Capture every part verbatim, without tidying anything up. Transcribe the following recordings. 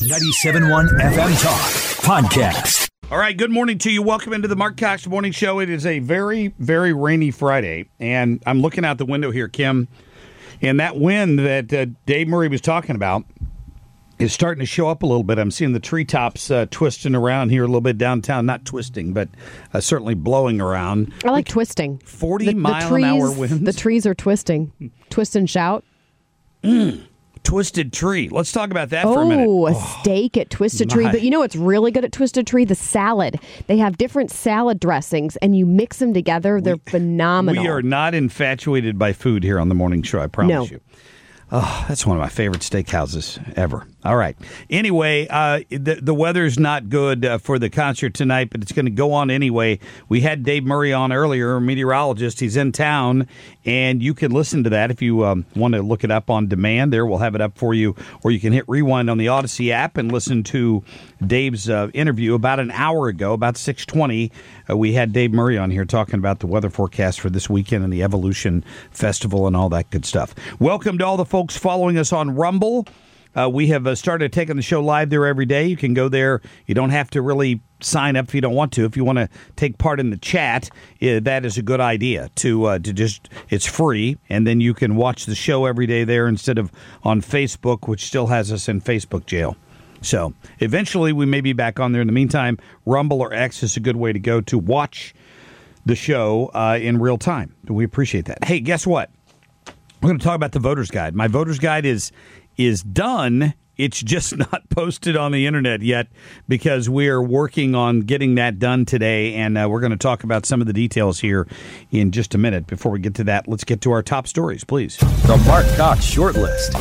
ninety-seven point one F M Talk Podcast. All right, good morning to you. Welcome into the Mark Cox Morning Show. It is a very, very rainy Friday, and I'm looking out the window here, Kim, and that wind that uh, Dave Murray was talking about is starting to show up a little bit. I'm seeing the treetops uh, twisting around here a little bit downtown. Not twisting, but uh, certainly blowing around. I like twisting. forty the, mile the trees, an hour winds. The trees are twisting. Twist and shout. Mm. Twisted Tree. Let's talk about that oh, for a minute. A oh, steak at Twisted Tree. My. But you know what's really good at Twisted Tree? The salad. They have different salad dressings, and you mix them together. They're we, phenomenal. We are not infatuated by food here on the morning show, I promise no. you. Oh, that's one of my favorite steakhouses ever. All right. Anyway, uh, the, the weather's not good uh, for the concert tonight, but it's going to go on anyway. We had Dave Murray on earlier, a meteorologist. He's in town, and you can listen to that if you um, want to look it up on demand. There, we'll have it up for you, or you can hit rewind on the Odyssey app and listen to Dave's uh, interview about an hour ago, about six twenty. Uh, we had Dave Murray on here talking about the weather forecast for this weekend and the Evolution Festival and all that good stuff. Welcome to all the folks following us on Rumble. Uh, we have uh, started taking the show live there every day. You can go there. You don't have to really sign up if you don't want to. If you want to take part in the chat, uh, that is a good idea to uh, to just, it's free, and then you can watch the show every day there instead of on Facebook, which still has us in Facebook jail. So eventually we may be back on there. In the meantime, Rumble or X is a good way to go to watch the show uh, in real time. We appreciate that. Hey, guess what? We're going to talk about the voter's guide. My voter's guide is is done. It's just not posted on the internet yet because we're working on getting that done today, and uh, we're going to talk about some of the details here in just a minute. Before we get to that, let's get to our top stories, please. The Mark Cox Shortlist.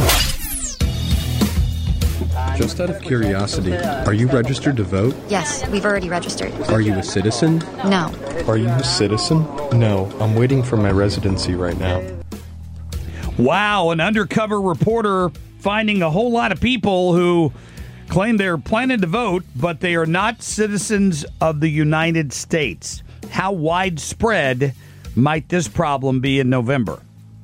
Just out of curiosity, are you registered to vote? Yes, we've already registered. Are you a citizen? No. Are you a citizen? No, I'm waiting for my residency right now. Wow, an undercover reporter finding a whole lot of people who claim they're planning to vote, but they are not citizens of the United States. How widespread might this problem be in November?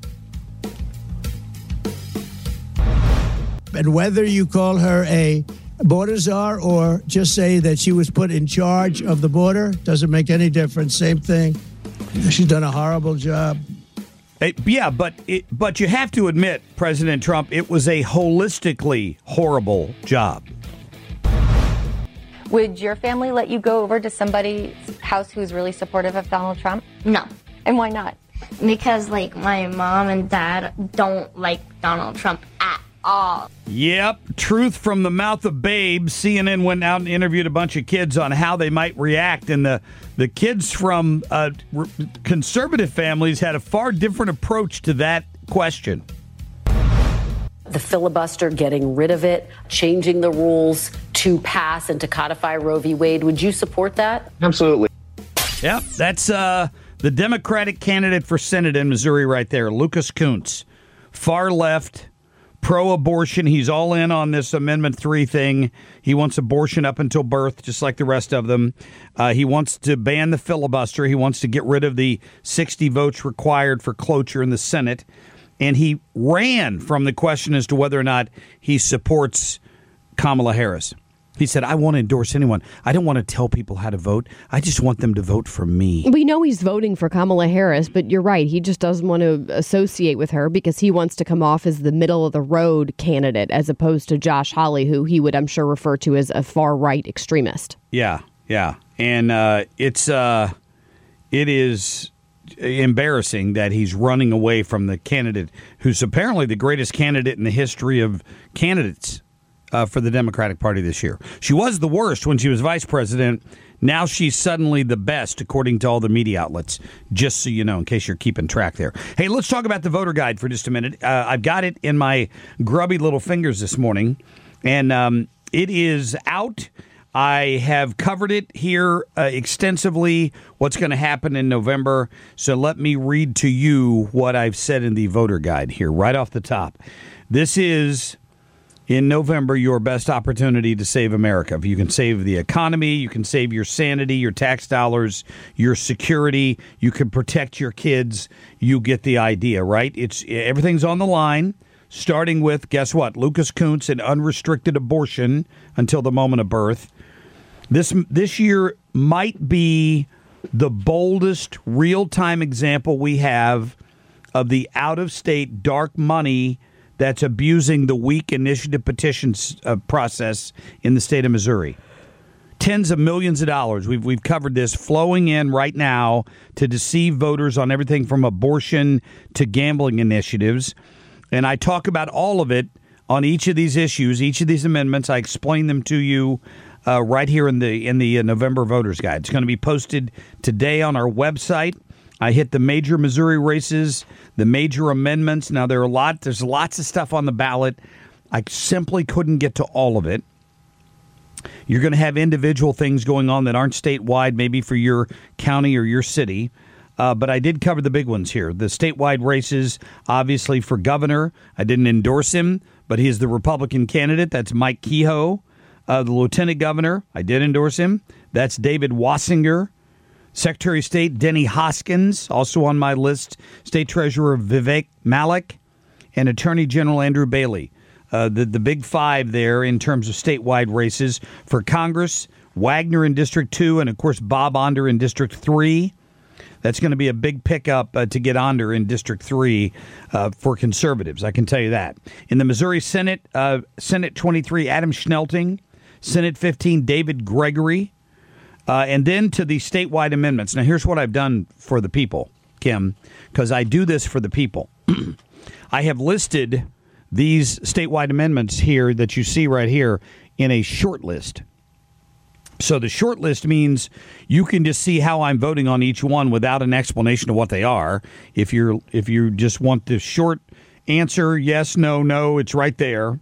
And whether you call her a border czar or just say that she was put in charge of the border, doesn't make any difference. Same thing. She's done a horrible job. It, yeah, but it, but you have to admit, President Trump, it was a holistically horrible job. Would your family let you go over to somebody's house who's really supportive of Donald Trump? No. And why not? Because, like, my mom and dad don't like Donald Trump at all. Yep, truth from the mouth of babes. C N N went out and interviewed a bunch of kids on how they might react, and the, the kids from uh, r- conservative families had a far different approach to that question. The filibuster, getting rid of it, changing the rules to pass and to codify Roe v. Wade. Would you support that? Absolutely. Yep, that's uh, the Democratic candidate for Senate in Missouri right there, Lucas Kunce. Far left, pro-abortion. He's all in on this Amendment three thing. He wants abortion up until birth, just like the rest of them. Uh, he wants to ban the filibuster. He wants to get rid of the sixty votes required for cloture in the Senate. And he ran from the question as to whether or not he supports Kamala Harris. He said, I won't endorse anyone. I don't want to tell people how to vote. I just want them to vote for me. We know he's voting for Kamala Harris, but you're right. He just doesn't want to associate with her because he wants to come off as the middle-of-the-road candidate as opposed to Josh Hawley, who he would, I'm sure, refer to as a far-right extremist. Yeah, yeah. And uh, it's uh, it is embarrassing that he's running away from the candidate who's apparently the greatest candidate in the history of candidates uh, for the Democratic Party this year. She was the worst when she was vice president. Now she's suddenly the best, according to all the media outlets, just so you know, in case you're keeping track there. Hey, let's talk about the voter guide for just a minute. Uh, I've got it in my grubby little fingers this morning, and um, it is out. I have covered it here uh, extensively, what's going to happen in November. So let me read to you what I've said in the voter guide here, right off the top. This is, in November, your best opportunity to save America. You can save the economy, you can save your sanity, your tax dollars, your security, you can protect your kids. You get the idea, right? It's everything's on the line. starting with, guess what, Lucas Kuntz and unrestricted abortion until the moment of birth. This this year might be the boldest real-time example we have of the out-of-state dark money that's abusing the weak initiative petitions uh, process in the state of Missouri. Tens of millions of dollars. We've we've covered this flowing in right now to deceive voters on everything from abortion to gambling initiatives. And I talk about all of it on each of these issues, each of these amendments. I explain them to you uh, right here in the in the uh, November Voters Guide. It's going to be posted today on our website. I hit the major Missouri races, the major amendments. Now there are a lot. There's lots of stuff on the ballot. I simply couldn't get to all of it. You're going to have individual things going on that aren't statewide, maybe for your county or your city. Uh, but I did cover the big ones here. The statewide races, obviously, for governor. I didn't endorse him, but he is the Republican candidate. That's Mike Kehoe. Uh, the lieutenant governor, I did endorse him. That's David Wassinger. Secretary of State Denny Hoskins, also on my list. State Treasurer Vivek Malik. And Attorney General Andrew Bailey. Uh, the, the big five there in terms of statewide races. For Congress, Wagner in District two and, of course, Bob Onder in District three. That's going to be a big pickup uh, to get Onder in District three uh, for conservatives, I can tell you that. In the Missouri Senate, uh, Senate twenty-three, Adam Schnelting. Senate fifteen, David Gregory. Uh, and then to the statewide amendments. Now, here's what I've done for the people, Kim, because I do this for the people. I have listed these statewide amendments here that you see right here in a short list. So the short list means you can just see how I'm voting on each one without an explanation of what they are. If you're if you just want the short answer, yes, no, no, it's right there.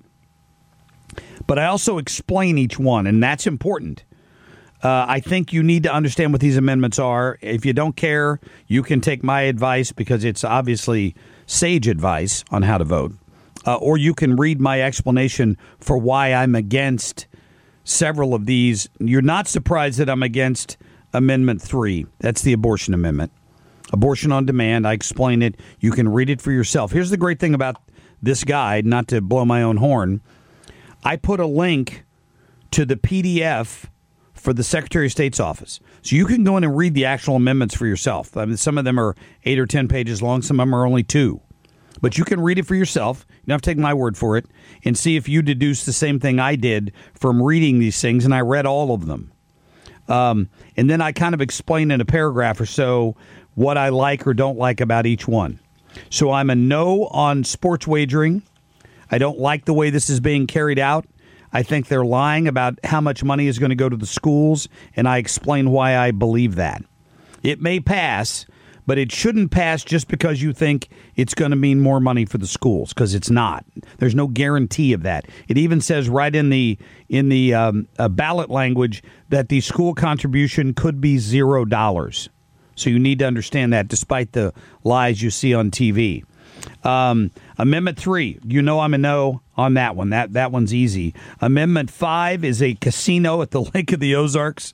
But I also explain each one, and that's important. Uh, I think you need to understand what these amendments are. If you don't care, you can take my advice because it's obviously sage advice on how to vote. Uh, or you can read my explanation for why I'm against several of these. You're not surprised that I'm against Amendment three. That's the abortion amendment. Abortion on demand. I explain it. You can read it for yourself. Here's the great thing about this guide, not to blow my own horn. I put a link to the P D F for the Secretary of State's office. So you can go in and read the actual amendments for yourself. I mean, some of them are eight or ten pages long. Some of them are only two. But you can read it for yourself. You don't have to take my word for it and see if you deduce the same thing I did from reading these things, and I read all of them. Um, and then I kind of explain in a paragraph or so what I like or don't like about each one. So I'm a no on sports wagering. I don't like the way this is being carried out. I think they're lying about how much money is going to go to the schools, and I explain why I believe that. It may pass, but it shouldn't pass just because you think it's going to mean more money for the schools, because it's not. There's no guarantee of that. It even says right in the in the um, uh, ballot language that the school contribution could be zero dollars. So you need to understand that, despite the lies you see on T V. Um, Amendment three, you know I'm a no on that one. That that one's easy. Amendment five is a casino at the Lake of the Ozarks.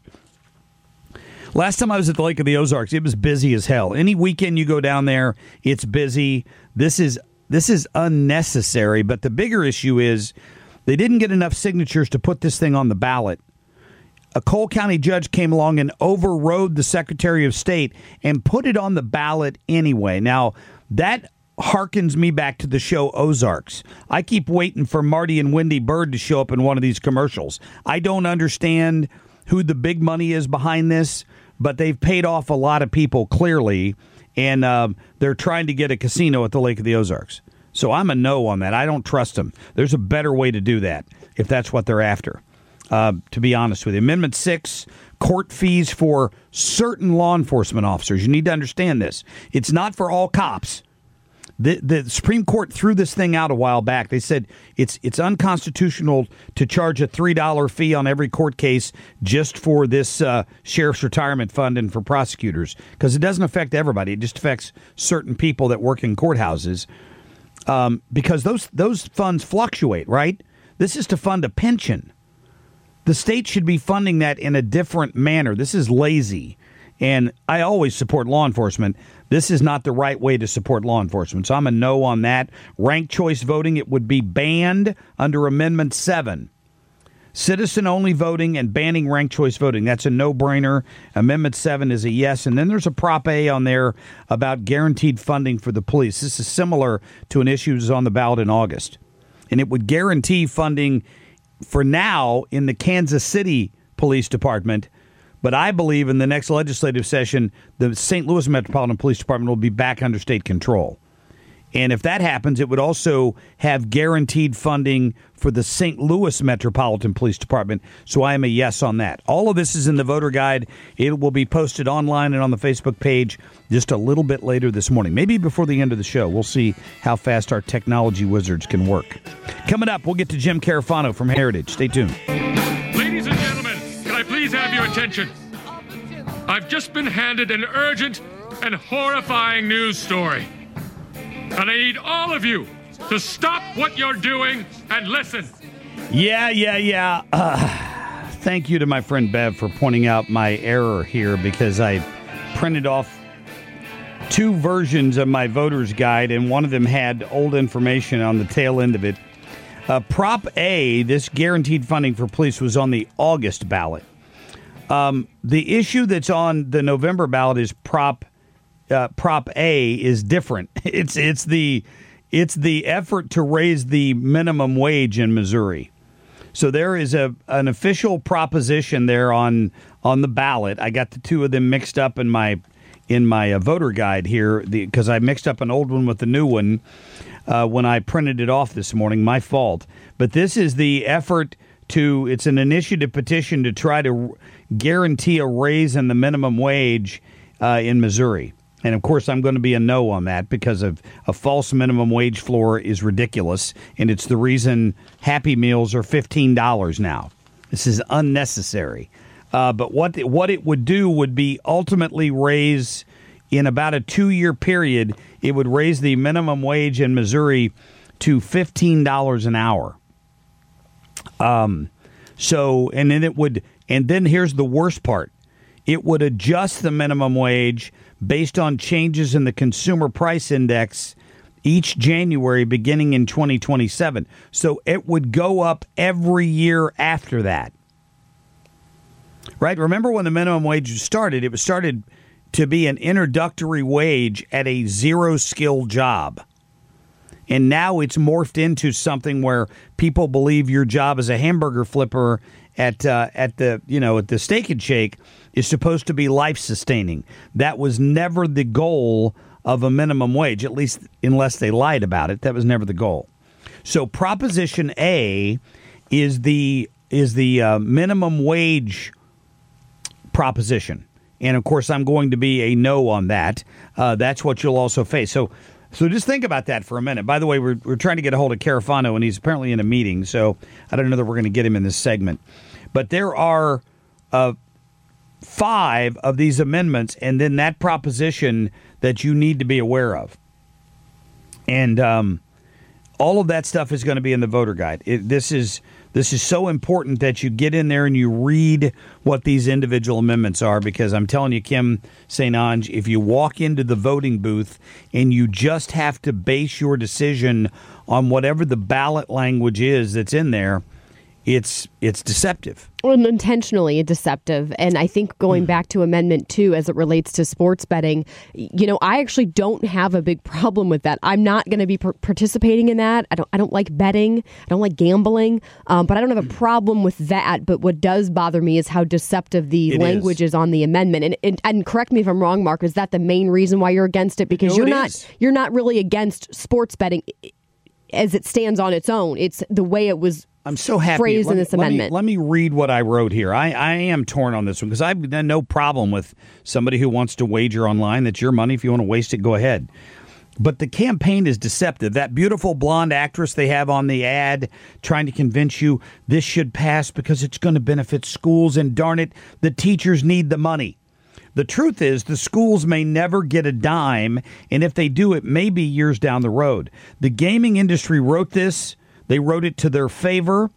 Last time I was at the Lake of the Ozarks, it was busy as hell. Any weekend you go down there, it's busy. This is this is unnecessary, but the bigger issue is they didn't get enough signatures to put this thing on the ballot. A Cole County judge came along and overrode the Secretary of State and put it on the ballot anyway. Now, that harkens me back to the show Ozarks. I keep waiting for Marty and Wendy Bird to show up in one of these commercials. I don't understand who the big money is behind this, but they've paid off a lot of people, clearly, and uh, they're trying to get a casino at the Lake of the Ozarks. So I'm a no on that. I don't trust them. There's a better way to do that, if that's what they're after, uh, to be honest with you. Amendment six, court fees for certain law enforcement officers. You need to understand this. It's not for all cops. The, the Supreme Court threw this thing out a while back. They said it's it's unconstitutional to charge a three dollars fee on every court case just for this uh, sheriff's retirement fund and for prosecutors, because it doesn't affect everybody. It just affects certain people that work in courthouses, um, because those those funds fluctuate, right? This is to fund a pension. The state should be funding that in a different manner. This is lazy. And I always support law enforcement. This is not the right way to support law enforcement. So I'm a no on that. Ranked choice voting, it would be banned under Amendment seven. Citizen-only voting and banning ranked choice voting. That's a no-brainer. Amendment seven is a yes. And then there's a Prop A on there about guaranteed funding for the police. This is similar to an issue that's on the ballot in August. And it would guarantee funding for now in the Kansas City Police Department. But I believe in the next legislative session, the Saint Louis Metropolitan Police Department will be back under state control. And if that happens, it would also have guaranteed funding for the Saint Louis Metropolitan Police Department. So I am a yes on that. All of this is in the voter guide. It will be posted online and on the Facebook page just a little bit later this morning, maybe before the end of the show. We'll see how fast our technology wizards can work. Coming up, we'll get to Jim Carafano from Heritage. Stay tuned. Ladies and gentlemen, can I please have your attention? I've just been handed an urgent and horrifying news story. And I need all of you to stop what you're doing and listen. Yeah, yeah, yeah. Uh, thank you to my friend Bev for pointing out my error here, because I printed off two versions of my voter's guide, and one of them had old information on the tail end of it. Uh, Prop A, this guaranteed funding for police, was on the August ballot. Um, the issue that's on the November ballot is Prop Uh, Prop A is different. It's it's the it's the effort to raise the minimum wage in Missouri. So there is a an official proposition there on on the ballot. I got the two of them mixed up in my in my uh, voter guide here because I mixed up an old one with the new one uh, when I printed it off this morning. My fault. But this is the effort to. It's an initiative petition to try to guarantee a raise in the minimum wage uh, in Missouri. And, of course, I'm going to be a no on that because of a false minimum wage floor is ridiculous, and it's the reason Happy Meals are fifteen dollars now. This is unnecessary. Uh, but what what it would do would be ultimately raise, in about a two-year period, it would raise the minimum wage in Missouri to fifteen dollars an hour. Um, so, and then it would, and then here's the worst part. It would adjust the minimum wage based on changes in the consumer price index each January beginning in twenty twenty-seven. So it would go up every year after that. Right? Remember when the minimum wage started, it was started to be an introductory wage at a zero-skill job. And now it's morphed into something where people believe your job as a hamburger flipper at uh, at the, you know, at the Steak and Shake is supposed to be life-sustaining. That was never the goal of a minimum wage, at least unless they lied about it. That was never the goal. So Proposition A is the is the uh, minimum wage proposition. And, of course, I'm going to be a no on that. Uh, that's what you'll also face. So so just think about that for a minute. By the way, we're, we're trying to get a hold of Carafano, and he's apparently in a meeting, so I don't know that we're going to get him in this segment. But there are uh, five of these amendments, and then that proposition that you need to be aware of. And um, all of that stuff is going to be in the voter guide. It, this is this is so important that you get in there and you read what these individual amendments are, because I'm telling you, Kim Saint Onge, if you walk into the voting booth and you just have to base your decision on whatever the ballot language is that's in there, it's it's deceptive. Well, intentionally deceptive. And I think going back to Amendment two as it relates to sports betting, you know, I actually don't have a big problem with that. I'm not going to be per- participating in that. I don't I don't like betting. I don't like gambling. Um, but I don't have a problem with that. But what does bother me is how deceptive the it language is. is on the amendment. And, and and correct me if I'm wrong, Mark, is that the main reason why you're against it? Because No, you're it not is. you're not really against sports betting as it stands on its own. It's the way it was I'm so happy. phrased let in me, this let me- amendment. Let me, read what I wrote here. I, I am torn on this one because I've got no problem with somebody who wants to wager online. That's your money. If you want to waste it, go ahead. But the campaign is deceptive. That beautiful blonde actress they have on the ad trying to convince you this should pass because it's going to benefit schools, and darn it, the teachers need the money. The truth is the schools may never get a dime, and if they do, it may be years down the road. The gaming industry wrote this. They wrote it to their favor.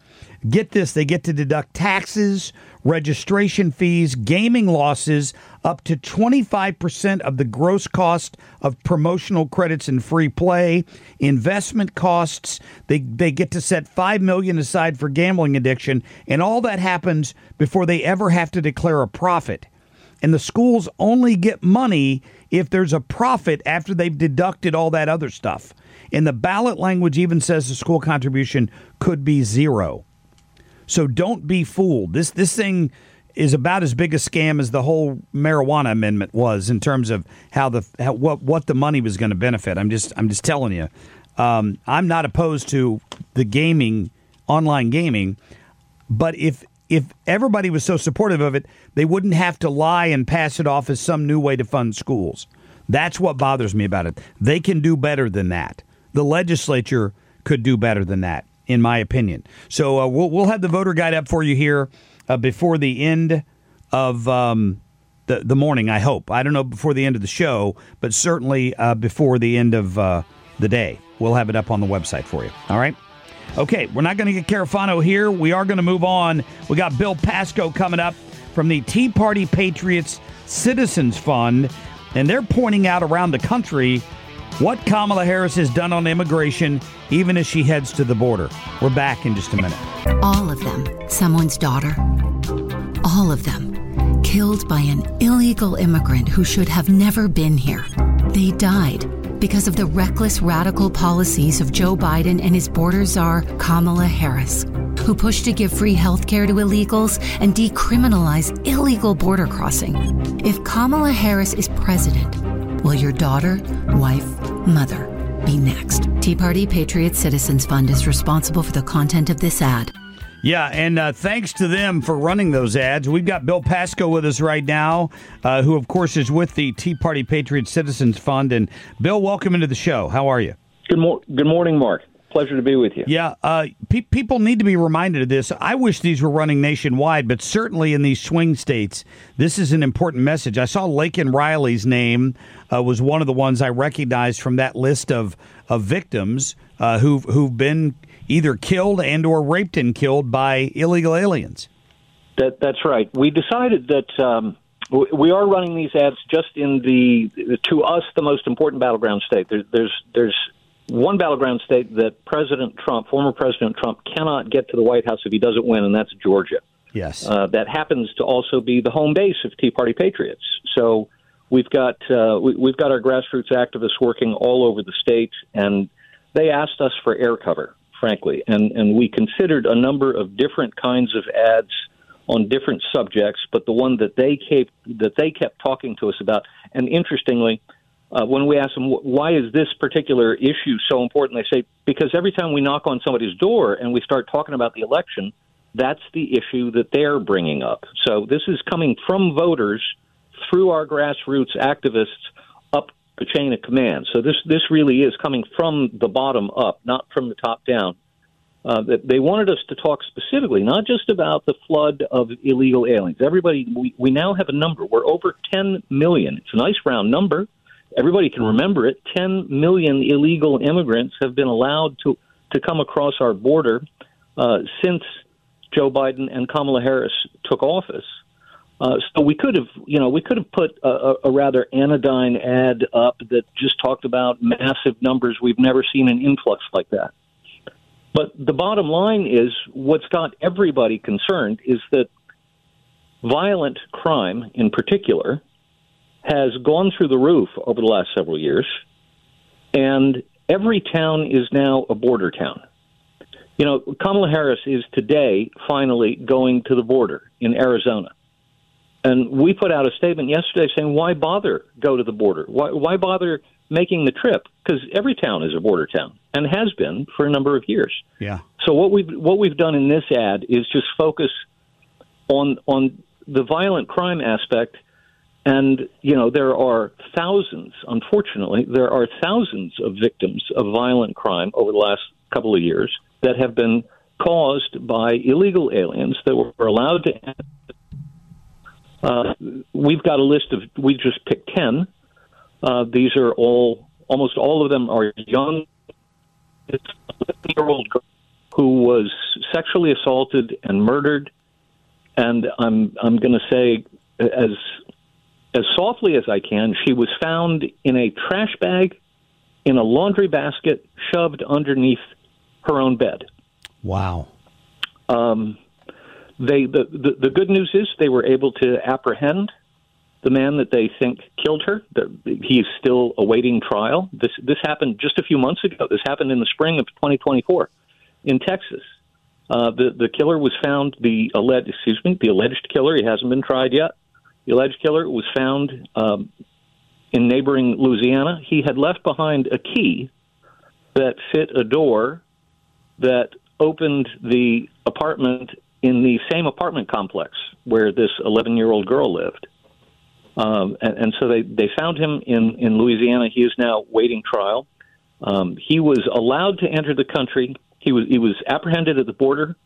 Get this, they get to deduct taxes, registration fees, gaming losses, up to twenty-five percent of the gross cost of promotional credits and free play, investment costs. They they get to set five million dollars aside for gambling addiction, and all that happens before they ever have to declare a profit. And the schools only get money if there's a profit after they've deducted all that other stuff. And the ballot language even says the school contribution could be zero. So don't be fooled. This this thing is about as big a scam as the whole marijuana amendment was in terms of how the how, what what the money was going to benefit. I'm just I'm just telling you. Um, I'm not opposed to the gaming, online gaming, but if if everybody was so supportive of it, they wouldn't have to lie and pass it off as some new way to fund schools. That's what bothers me about it. They can do better than that. The legislature could do better than that, in my opinion. So uh, we'll we'll have the voter guide up for you here uh, before the end of um, the the morning. I hope. I don't know before the end of the show, but certainly uh, before the end of uh, the day, we'll have it up on the website for you. All right. Okay, we're not going to get Carafano here. We are going to move on. We got Bill Pasco coming up from the Tea Party Patriots Citizens Fund, and they're pointing out around the country what Kamala Harris has done on immigration, even as she heads to the border. We're back in just a minute. All of them, someone's daughter. All of them, killed by an illegal immigrant who should have never been here. They died because of the reckless, radical policies of Joe Biden and his border czar, Kamala Harris, who pushed to give free health care to illegals and decriminalize illegal border crossing. If Kamala Harris is president, will your daughter, wife, mother be next? Tea Party Patriot Citizens Fund is responsible for the content of this ad. Yeah, and uh, thanks to them for running those ads. We've got Bill Pasco with us right now, uh, who, of course, is with the Tea Party Patriot Citizens Fund. And, Bill, welcome into the show. How are you? Good, mo- good morning, Mark. Pleasure to be with you. Yeah, uh, pe- people need to be reminded of this. I wish these were running nationwide, but certainly in these swing states, this is an important message. I saw Laken Riley's name uh, was one of the ones I recognized from that list of, of victims uh, who've, who've been either killed and or raped and killed by illegal aliens. That, that's right. We decided that um, we are running these ads just in the, to us, the most important battleground state. There, there's there's one battleground state that President Trump, former President Trump, cannot get to the White House if he doesn't win, and that's Georgia. Yes. Uh, that happens to also be the home base of Tea Party Patriots. So we've got uh, we, we've got our grassroots activists working all over the state, and they asked us for air cover, frankly, and, and we considered a number of different kinds of ads on different subjects, but the one that they kept, that they kept talking to us about, and interestingly, Uh, when we ask them, why is this particular issue so important, they say, because every time we knock on somebody's door and we start talking about the election, that's the issue that they're bringing up. So this is coming from voters through our grassroots activists up the chain of command. So this, this really is coming from the bottom up, not from the top down. Uh, they wanted us to talk specifically, not just about the flood of illegal aliens. Everybody, we, we now have a number. We're over ten million. It's a nice round number. Everybody can remember it. ten million illegal immigrants have been allowed to, to come across our border uh, since Joe Biden and Kamala Harris took office. Uh, so we could have, you know, we could have put a, a rather anodyne ad up that just talked about massive numbers. We've never seen an influx like that. But the bottom line is, what's got everybody concerned is that violent crime, in particular, has gone through the roof over the last several years, and every town is now a border town. You know, Kamala Harris is today finally going to the border in Arizona. And we put out a statement yesterday saying, why bother go to the border? Why, why bother making the trip? Because every town is a border town and has been for a number of years. Yeah. So what we've, what we've done in this ad is just focus on on the violent crime aspect. And, you know, there are thousands, unfortunately, there are thousands of victims of violent crime over the last couple of years that have been caused by illegal aliens that were allowed to enter. Uh, we've got a list of, we just picked ten. Uh, these are all, almost all of them are young, fifteen-year-old girls who was sexually assaulted and murdered. And I'm I'm going to say, as as softly as I can, she was found in a trash bag, in a laundry basket, shoved underneath her own bed. Wow. Um, they the, the the good news is they were able to apprehend the man that they think killed her. He's still awaiting trial. This this happened just a few months ago. This happened in the spring of twenty twenty-four in Texas. Uh, the the killer was found. The alleged excuse me the alleged killer. He hasn't been tried yet. The alleged killer was found um, in neighboring Louisiana. He had left behind a key that fit a door that opened the apartment in the same apartment complex where this eleven-year-old girl lived. Um, and, and so they, they found him in, in Louisiana. He is now waiting trial. Um, he was allowed to enter the country. He was he was apprehended at the border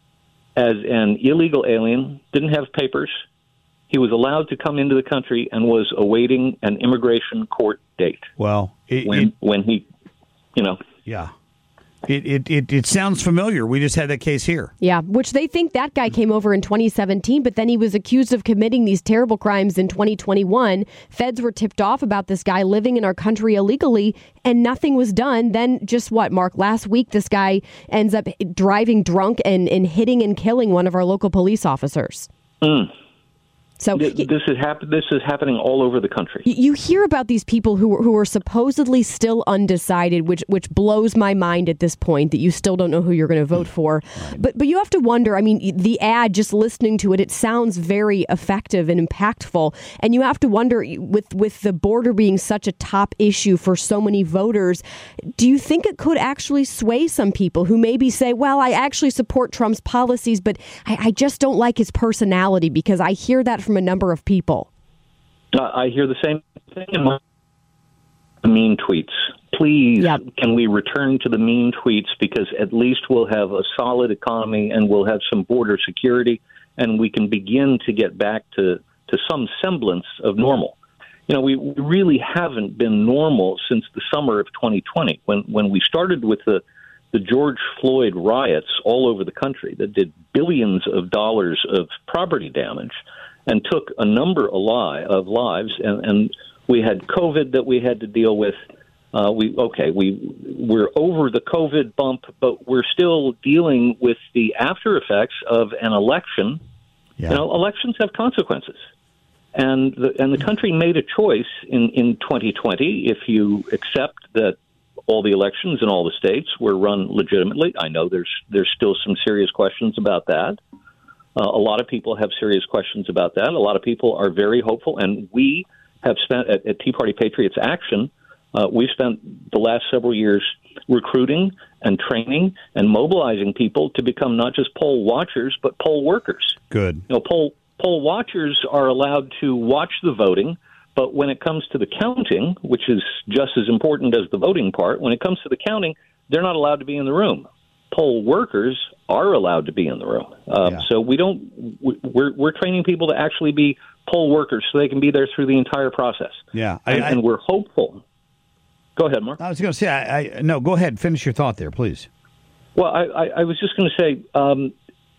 as an illegal alien, didn't have papers. He was allowed to come into the country and was awaiting an immigration court date. Well, it, when it, when he, you know, yeah, it, it it it sounds familiar. We just had that case here. Yeah, which they think that guy came over in twenty seventeen, but then he was accused of committing these terrible crimes in twenty twenty-one. Feds were tipped off about this guy living in our country illegally, and nothing was done. Then just what, Mark? Last week, this guy ends up driving drunk and, and hitting and killing one of our local police officers. Mm. So this, this is happen. This is happening all over the country. You hear about these people who who are supposedly still undecided, which which blows my mind at this point that you still don't know who you're going to vote for. But but you have to wonder. I mean, the ad, just listening to it, it sounds very effective and impactful. And you have to wonder, with with the border being such a top issue for so many voters, do you think it could actually sway some people who maybe say, well, I actually support Trump's policies, but I, I just don't like his personality? Because I hear that from a number of people. Uh, I hear the same thing in my mean tweets. Please, yep. Can we return to the mean tweets, because at least we'll have a solid economy and we'll have some border security and we can begin to get back to, to some semblance of normal. You know, we really haven't been normal since the summer of twenty twenty, when, when we started with the, the George Floyd riots all over the country that did billions of dollars of property damage and took a number of lives, and, and we had COVID that we had to deal with. Uh, we okay, we we're over the COVID bump, but we're still dealing with the after effects of an election. Yeah. You know, elections have consequences, and the and the country made a choice in, in twenty twenty. If you accept that all the elections in all the states were run legitimately, I know there's there's still some serious questions about that. Uh, a lot of people have serious questions about that. A lot of people are very hopeful, and we have spent at, at Tea Party Patriots Action, uh, we've spent the last several years recruiting and training and mobilizing people to become not just poll watchers, but poll workers. Good. You know, poll poll watchers are allowed to watch the voting, but when it comes to the counting, which is just as important as the voting part, when it comes to the counting, they're not allowed to be in the room. Poll workers are allowed to be in the room. Um, yeah. So we don't. We're we're training people to actually be poll workers, so they can be there through the entire process. Yeah, I, and, I, and we're hopeful. Go ahead, Mark. I was going to say, I, I no. Go ahead, finish your thought there, please. Well, I, I, I was just going to say, um,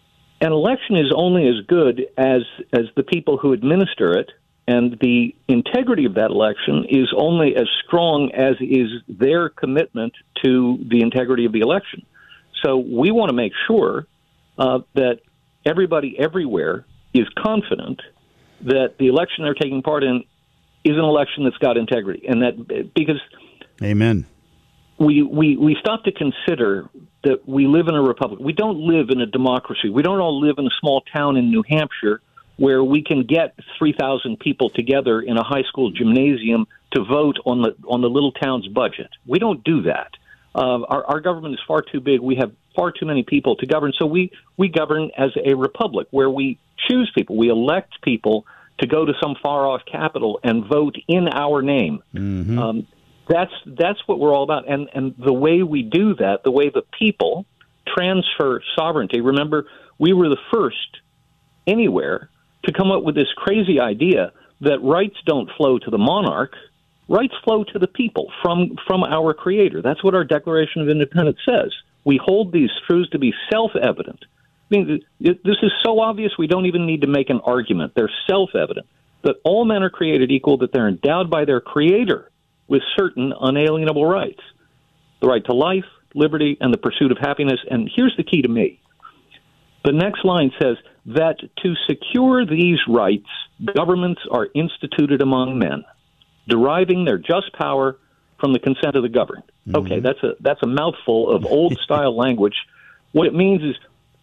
an election is only as good as as the people who administer it, and the integrity of that election is only as strong as is their commitment to the integrity of the election. So we want to make sure uh, that everybody everywhere is confident that the election they're taking part in is an election that's got integrity, and that because Amen. We, we, we stop to consider that we live in a republic. We don't live in a democracy. We don't all live in a small town in New Hampshire where we can get three thousand people together in a high school gymnasium to vote on the on the little town's budget. We don't do that. Uh, our, our government is far too big. We have far too many people to govern. So we, we govern as a republic where we choose people. We elect people to go to some far-off capital and vote in our name. Mm-hmm. Um, that's that's what we're all about. And, and the way we do that, the way the people transfer sovereignty, remember, we were the first anywhere to come up with this crazy idea that rights don't flow to the monarch. Rights flow to the people from from our Creator. That's what our Declaration of Independence says. we hold these truths to be self-evident. I mean, this is so obvious we don't even need to make an argument. They're self-evident that all men are created equal, that they're endowed by their Creator with certain unalienable rights. The right to life, liberty, and the pursuit of happiness. And here's the key to me. The next line says that to secure these rights, governments are instituted among men, deriving their just power from the consent of the governed. Mm-hmm. Okay, that's a that's a mouthful of old-style language. What it means is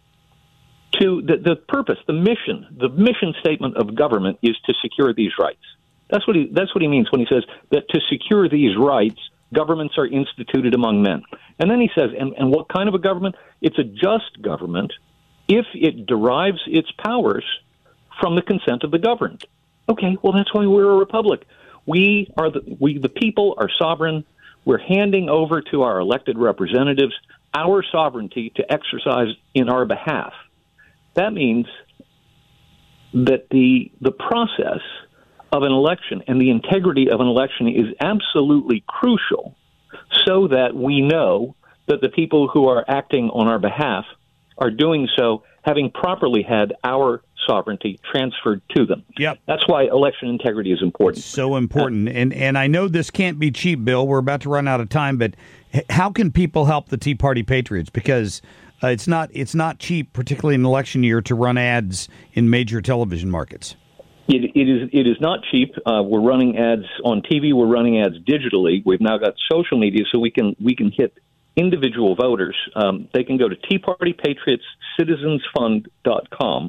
to the, the purpose, the mission, the mission statement of government is to secure these rights. That's what he that's what he means when he says that to secure these rights, governments are instituted among men. And then he says, and, and what kind of a government? It's a just government if it derives its powers from the consent of the governed. Okay, well, that's why we're a republic. We are the we the people are sovereign. We're handing over to our elected representatives our sovereignty to exercise in our behalf. That means that the the process of an election and the integrity of an election is absolutely crucial so that we know that the people who are acting on our behalf are doing so having properly had our sovereignty transferred to them. Yep. That's why election integrity is important. It's so important. Uh, and and I know this can't be cheap, Bill. We're about to run out of time, but how can people help the Tea Party Patriots? Because uh, it's not it's not cheap, particularly in election year, to run ads in major television markets. It, it is it is not cheap. Uh, we're running ads on T V. We're running ads digitally. We've now got social media, so we can we can hit individual voters. Um, they can go to Tea Party Patriots Citizens Fund dot com.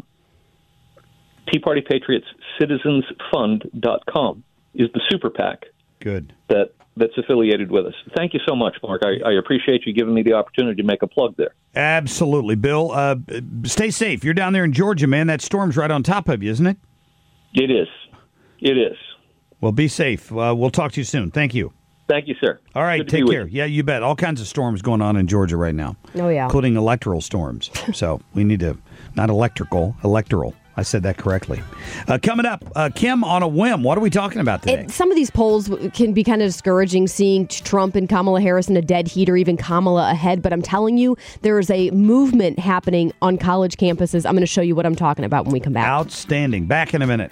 Tea Party Patriots Citizens Fund dot com is the super PAC. Good. That that's affiliated with us. Thank you so much, Mark. I, I appreciate you giving me the opportunity to make a plug there. Absolutely, Bill. Uh, stay safe. You're down there in Georgia, man. That storm's right on top of you, isn't it? It is. It is. Well, be safe. Uh, we'll talk to you soon. Thank you. Thank you, sir. All right, Good to take be care. with you. Yeah, you bet. All kinds of storms going on in Georgia right now. Oh, yeah. Including electoral storms. So we need to, not electrical, electoral. I said that correctly. Uh, coming up, uh, Kim, on a whim, what are we talking about today? It, some of these polls can be kind of discouraging, seeing Trump and Kamala Harris in a dead heat, or even Kamala ahead. But I'm telling you, there is a movement happening on college campuses. I'm going to show you what I'm talking about when we come back. Outstanding. Back in a minute.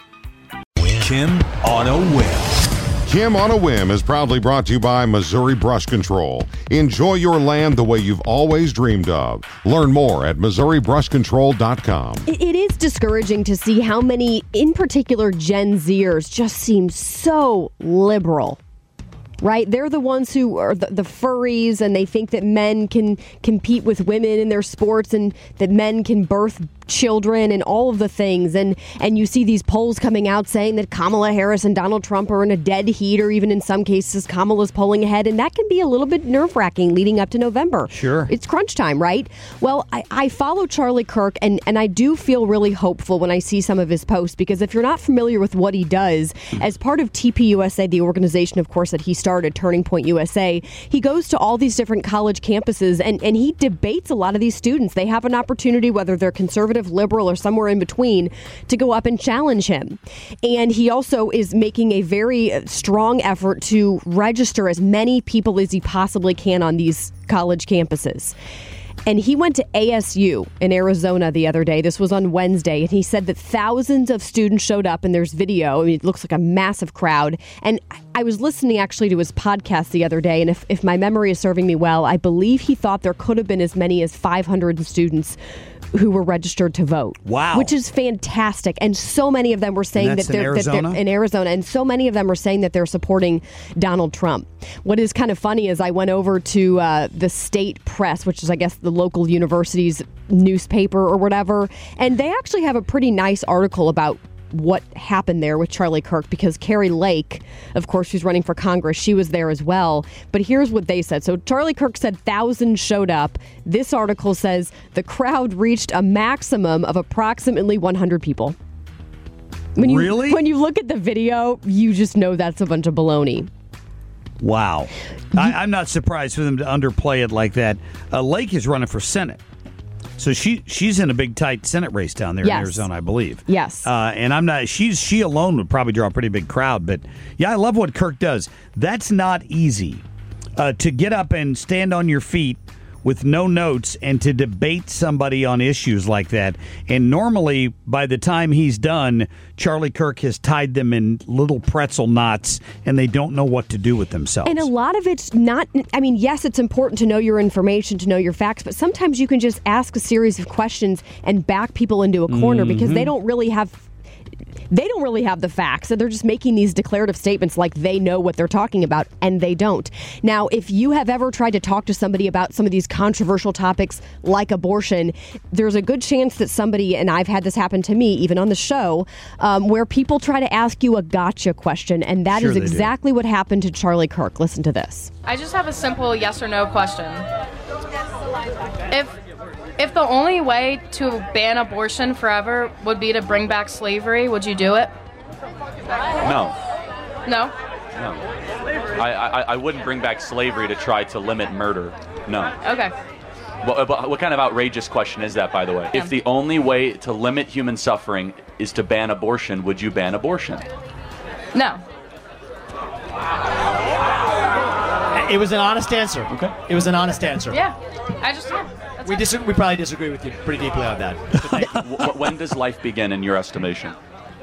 Kim on a whim. Kim on a Whim is proudly brought to you by Missouri Brush Control. Enjoy your land the way you've always dreamed of. Learn more at Missouri Brush Control dot com. It is discouraging to see how many, in particular Gen Zers, just seem so liberal. Right? They're the ones who are the, the furries, and they think that men can compete with women in their sports, and that men can birth children and all of the things. And and you see these polls coming out saying that Kamala Harris and Donald Trump are in a dead heat, or even in some cases Kamala's pulling ahead. And that can be a little bit nerve-wracking leading up to November. Sure. It's crunch time, right? Well, I, I follow Charlie Kirk, and, and I do feel really hopeful when I see some of his posts, because if you're not familiar with what he does, as part of T P U S A, the organization, of course, that he started, Turning Point U S A, he goes to all these different college campuses, and, and he debates a lot of these students. They have an opportunity, whether they're conservative, liberal, or somewhere in between, to go up and challenge him. And he also is making a very strong effort to register as many people as he possibly can on these college campuses. And he went to A S U in Arizona the other day. This was on Wednesday. And he said that thousands of students showed up, and there's video. I mean, it looks like a massive crowd. And I was listening actually to his podcast the other day. And if, if my memory is serving me well, I believe he thought there could have been as many as five hundred students who were registered to vote. Wow. Which is fantastic. And so many of them were saying And that's that they're, in that they're Arizona? in Arizona. And so many of them were saying that they're supporting Donald Trump. What is kind of funny is I went over to uh, the state press, which is, I guess, the local university's newspaper or whatever. And they actually have a pretty nice article about what happened there with Charlie Kirk, because Carrie Lake, of course, who's running for Congress, she was there as well. But here's what they said. So Charlie Kirk said thousands showed up. This article says the crowd reached a maximum of approximately one hundred people. When you, Really? When you look at the video, you just know that's a bunch of baloney. Wow. I, I'm not surprised for them to underplay it like that. Uh, Lake is running for Senate. So she she's in a big, tight Senate race down there Yes. in Arizona, I believe. Yes. Uh, and I'm not. She's she alone would probably draw a pretty big crowd. But yeah, I love what Kirk does. That's not easy uh, to get up and stand on your feet with no notes and to debate somebody on issues like that. And normally, by the time he's done, Charlie Kirk has tied them in little pretzel knots, and they don't know what to do with themselves. And a lot of it's not, I mean, yes, it's important to know your information, to know your facts, but sometimes you can just ask a series of questions and back people into a corner Mm-hmm. because they don't really have They don't really have the facts, and they're just making these declarative statements like they know what they're talking about, and they don't. Now, if you have ever tried to talk to somebody about some of these controversial topics like abortion, there's a good chance that somebody, and I've had this happen to me, even on the show, um, where people try to ask you a gotcha question, and that Sure is they do. exactly what happened to Charlie Kirk. Listen to this. I just have a simple yes or no question. If if the only way to ban abortion forever would be to bring back slavery, would you do it? No. No? No. I, I, I wouldn't bring back slavery to try to limit murder. No. Okay. What, what, what kind of outrageous question is that, by the way? If the only way to limit human suffering is to ban abortion, would you ban abortion? No. It was an honest answer. Okay. It was an honest answer. Yeah. I just yeah. We dis- we probably disagree with you pretty deeply on that. W- when does life begin in your estimation?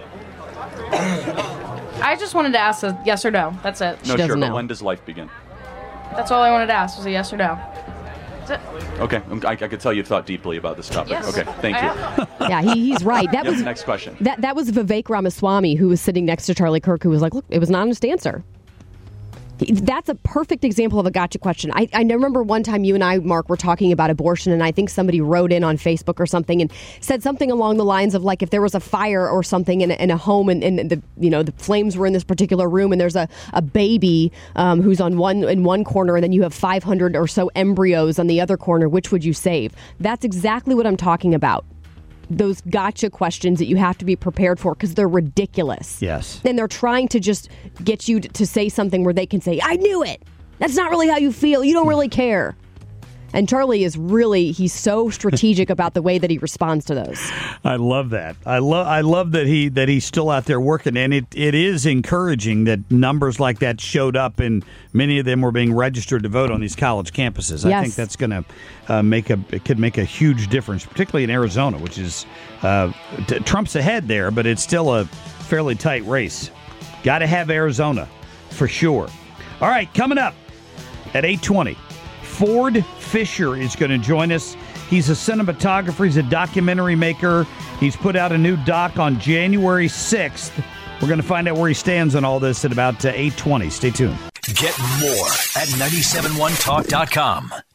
I just wanted to ask a yes or no. That's it. No, sure, but when does life begin? That's all I wanted to ask was a yes or no. That's it. Okay, I, I could tell you've thought deeply about this topic. Yes. Okay, thank I you. have. Yeah, he, he's right. That Yep, was next question. That that was Vivek Ramaswamy, who was sitting next to Charlie Kirk, who was like, look, it was an honest answer. That's a perfect example of a gotcha question. I, I remember one time you and I, Mark, were talking about abortion, and I think somebody wrote in on Facebook or something and said something along the lines of, like, if there was a fire or something in a, in a home and, and the you know the flames were in this particular room and there's a, a baby um, who's on one in one corner and then you have five hundred or so embryos on the other corner, which would you save? That's exactly what I'm talking about. Those gotcha questions that you have to be prepared for because they're ridiculous. Yes. And they're trying to just get you to say something where they can say, I knew it. That's not really how you feel. You don't really care. And Charlie is really, he's so strategic about the way that he responds to those. I love that. I love I love that he that he's still out there working, and it, it is encouraging that numbers like that showed up, and many of them were being registered to vote on these college campuses. I Yes. think that's going to uh, make a it could make a huge difference, particularly in Arizona, which is uh, t- Trump's ahead there, but it's still a fairly tight race. Got to have Arizona for sure. All right, coming up at eight twenty. Ford Fisher is going to join us. He's a cinematographer. He's a documentary maker. He's put out a new doc on January sixth. We're going to find out where he stands on all this at about uh, eight twenty. Stay tuned. Get more at nine seven one talk dot com.